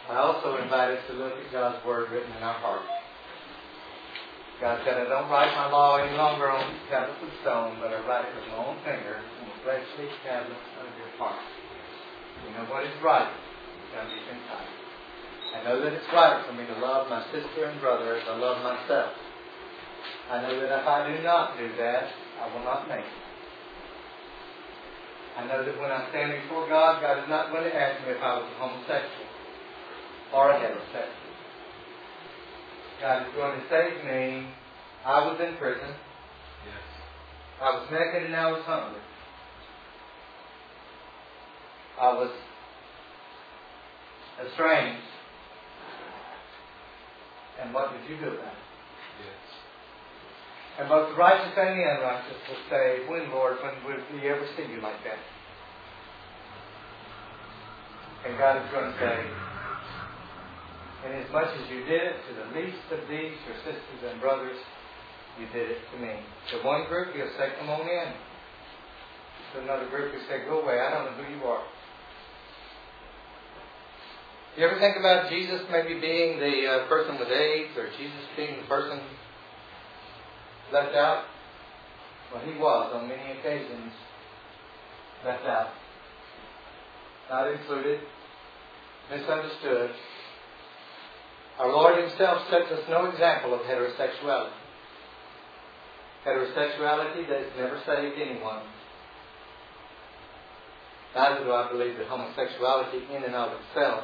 I also invite us to look at God's Word written in our heart. God said, I don't write my law any longer on tablets of stone, but I write it with my own finger on the fleshly tablets of your heart. You know what is right? It's on deep inside. I know that it's right for me to love my sister and brother as I love myself. I know that if I do not do that, I will not make it. I know that when I stand before God, God is not going to ask me if I was a homosexual or a heterosexual. God is going to say to me, I was in prison. Yes. I was naked and I was hungry. I was estranged. And what did you do about it? Yes. And both the righteous and the unrighteous will say, when, Lord, when will we ever see you like that? And God is going to say, inasmuch as you did it to the least of these, your sisters and brothers, you did it to me. To one group, He'll say, come on in. To another group, He'll say, go away, I don't know who you are. You ever think about Jesus maybe being the person with AIDS, or Jesus being the person left out? Well, He was on many occasions left out. Not included, misunderstood. Our Lord Himself sets us no example of heterosexuality. Heterosexuality that has never saved anyone. Neither do I believe that homosexuality in and of itself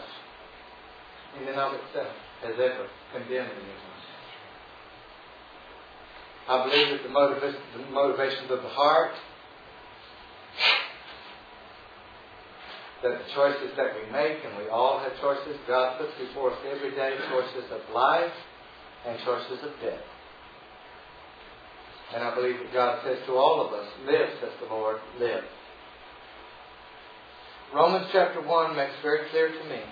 has ever condemned anyone. I believe that the motivations of the heart, that the choices that we make, and we all have choices, God puts before us every day choices of life and choices of death. And I believe that God says to all of us, live, says the Lord, live. Romans chapter 1 makes very clear to me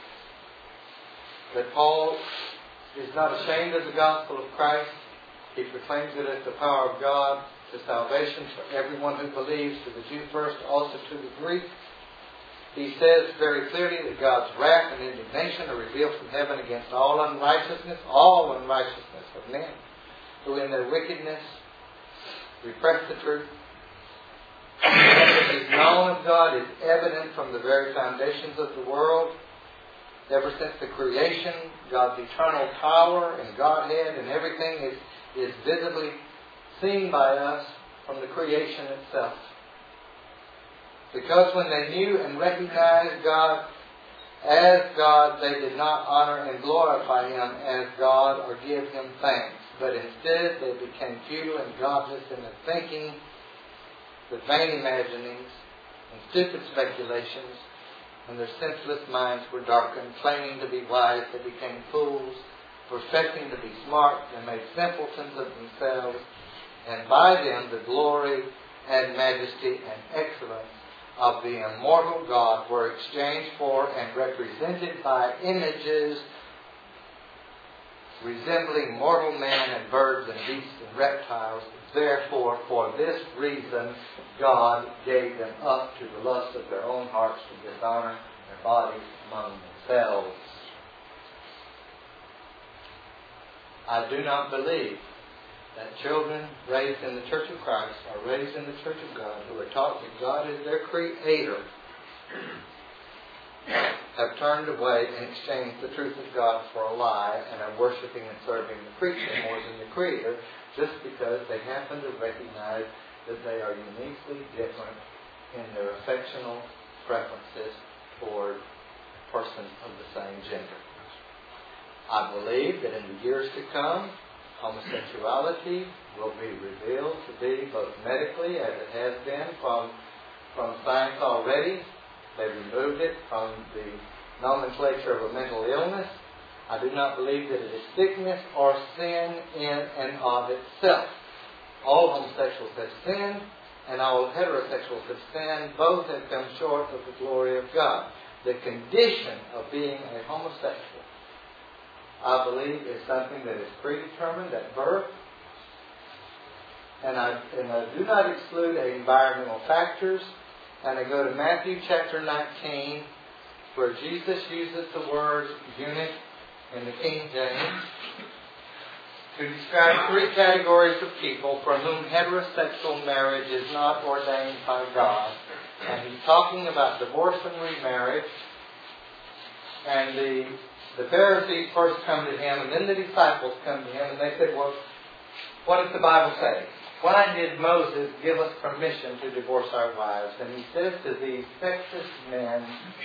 that Paul is not ashamed of the gospel of Christ. He proclaims it as the power of God to salvation for everyone who believes, to the Jew first, also to the Greek. He says very clearly that God's wrath and indignation are revealed from heaven against all unrighteousness of men who in their wickedness repress the truth. What is known of God is evident from the very foundations of the world. Ever since the creation, God's eternal power and Godhead and everything is visibly seen by us from the creation itself. Because when they knew and recognized God as God, they did not honor and glorify Him as God or give Him thanks. But instead they became futile and godless in their thinking, with vain imaginings and stupid speculations, and their senseless minds were darkened. Claiming to be wise, they became fools. Professing to be smart, they made simpletons of themselves, and by them the glory and majesty and excellence of the immortal God were exchanged for and represented by images resembling mortal man and birds and beasts and reptiles. Therefore, for this reason, God gave them up to the lust of their own hearts to dishonor their bodies among themselves. I do not believe that children raised in the Church of Christ are raised in the Church of God who are taught that God is their Creator have turned away and exchanged the truth of God for a lie and are worshiping and serving the preacher more than the Creator just because they happen to recognize that they are uniquely different in their affectional preferences toward persons of the same gender. I believe that in the years to come, homosexuality will be revealed to be both medically, as it has been from science already. They removed it from the nomenclature of a mental illness. I do not believe that it is sickness or sin in and of itself. All homosexuals have sinned, and all heterosexuals have sinned. Both have come short of the glory of God. The condition of being a homosexual, I believe, is something that is predetermined at birth. And I do not exclude environmental factors. And I go to Matthew chapter 19 where Jesus uses the word eunuch in the King James to describe three categories of people for whom heterosexual marriage is not ordained by God. And he's talking about divorce and remarriage. And the Pharisees first come to him, and then the disciples come to him, and they said, well, what does the Bible say? Why did Moses give us permission to divorce our wives? And he says to these sexist men,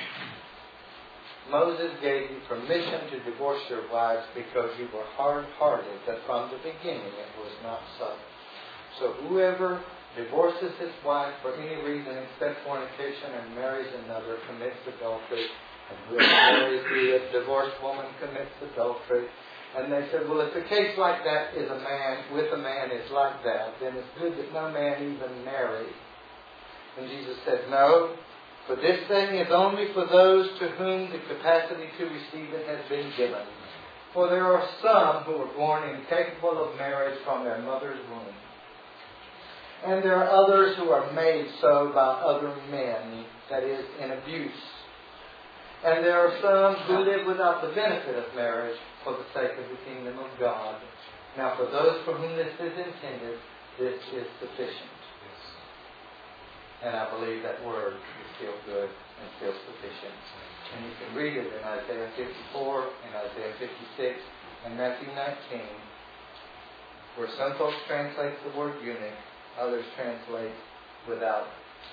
Moses gave you permission to divorce your wives because you were hard-hearted, but from the beginning it was not so. So whoever divorces his wife for any reason except fornication and marries another commits adultery. And whoever marries the divorced woman commits adultery. And they said, well, if the case like that is a man, with a man is like that, then it's good that no man even marry. And Jesus said, no, for this thing is only for those to whom the capacity to receive it has been given. For there are some who are born incapable of marriage from their mother's womb. And there are others who are made so by other men, that is, in abuse. And there are some who live without the benefit of marriage for the sake of the kingdom of God. Now, for those for whom this is intended, this is sufficient. And I believe that word is still good and still sufficient. And you can read it in Isaiah 54, in Isaiah 56, and Matthew 19, where some folks translate the word eunuch, others translate without,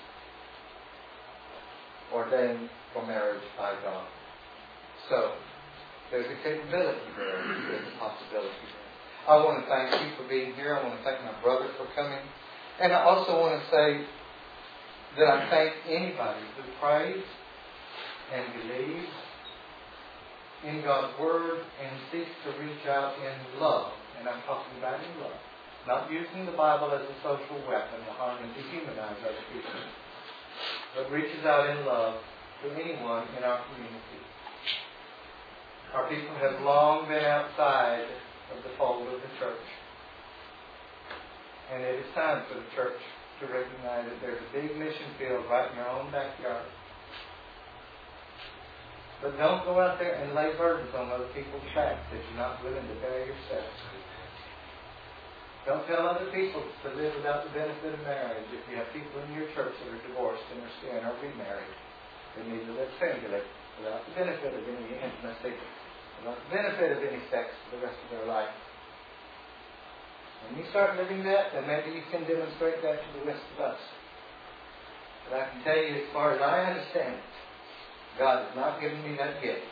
ordained for marriage by God. So, there's a capability there. There's a possibility there. I want to thank you for being here. I want to thank my brother for coming. And I also want to say that I thank anybody who prays and believes in God's Word and seeks to reach out in love. And I'm talking about in love. Not using the Bible as a social weapon to harm and dehumanize other people, but reaches out in love to anyone in our community. Our people have long been outside of the fold of the church. And it is time for the church to recognize that there's a big mission field right in your own backyard. But don't go out there and lay burdens on other people's backs that you're not willing to bear yourself. Don't tell other people to live without the benefit of marriage. If you have people in your church that are divorced and are staying or remarried, they need to live singly without the benefit of any intimacy, without the benefit of any sex for the rest of their life. When you start living that, then maybe you can demonstrate that to the rest of us. But I can tell you, as far as I understand it, God has not given me that gift.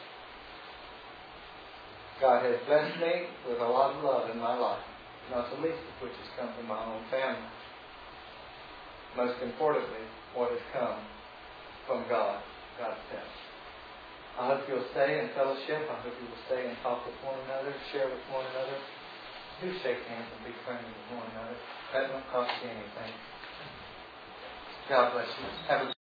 God has blessed me with a lot of love in my life, not the least of which has come from my own family. Most importantly, what has come from God, God Himself. I hope you'll stay in fellowship. I hope you will stay and talk with one another, share with one another. Do shake hands and be friendly with one another. That won't cost you anything. God bless you. Have a